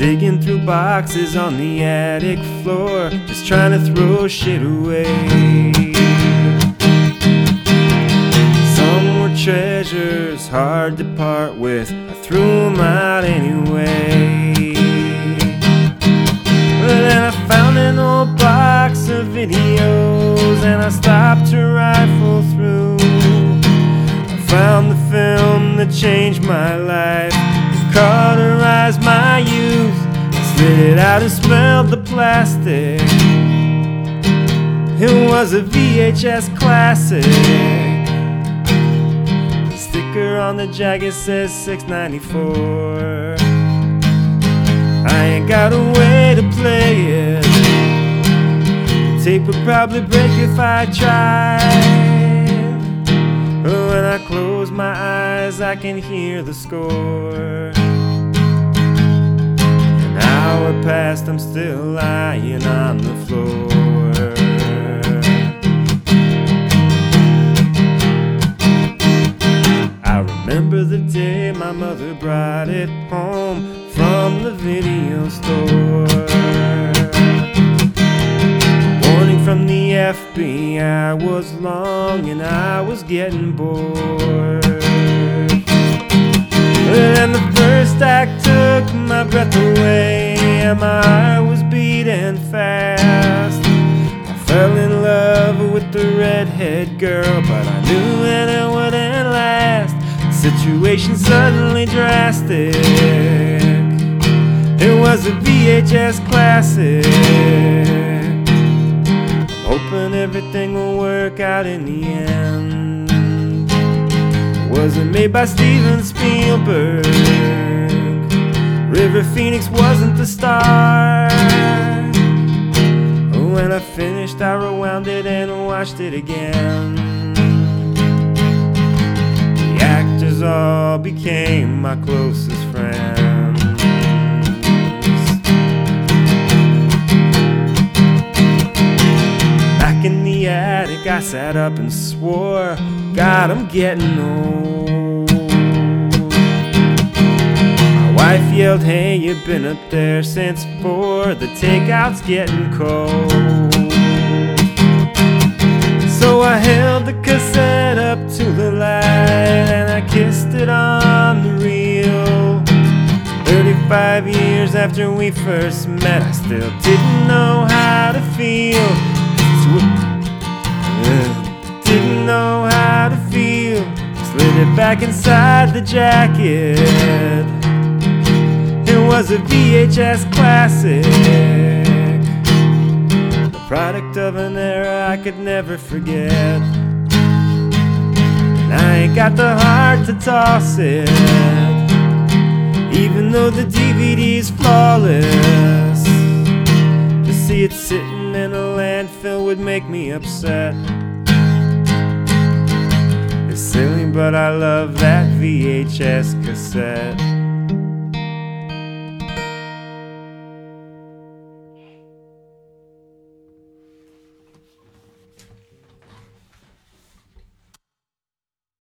digging through boxes on the attic floor, just trying to throw shit away. Some were treasures hard to part with, I threw them out anyway. But then I found an old box of videos and I stopped to rifle through. I found the film that changed my life, cauterized my youth, slid it out and smelled the plastic. It was a VHS classic. The sticker on the jacket says 694. I ain't got a way to play it. The tape would probably break if I tried. But when I close my eyes, I can hear the score. An hour passed, I'm still lying on the floor. I remember the day my mother brought it home from the video store. Warning from the FBI was long and I was getting bored. And the first act took my breath away and my heart was beating fast. I fell in love with the redhead girl, but I knew that it wouldn't last. The situation suddenly drastic. It was a VHS classic. I'm hoping everything will work out in the end. Wasn't made by Steven Spielberg. River Phoenix wasn't the star. When I finished, I rewound it and watched it again. The actors all became my closest friends. Back in the attic, I sat up and swore, God, I'm getting old. My wife yelled, hey, you've been up there since 4, the takeout's getting cold. So I held the cassette up to the light and I kissed it on the reel. 35 years after we first met, I still didn't know how to feel. Didn't know how to feel. Slid it back inside the jacket. It was a VHS classic, the product of an era I could never forget. And I ain't got the heart to toss it, even though the DVD's flawless. To see it sitting in a landfill would make me upset. It's silly, but I love that VHS cassette.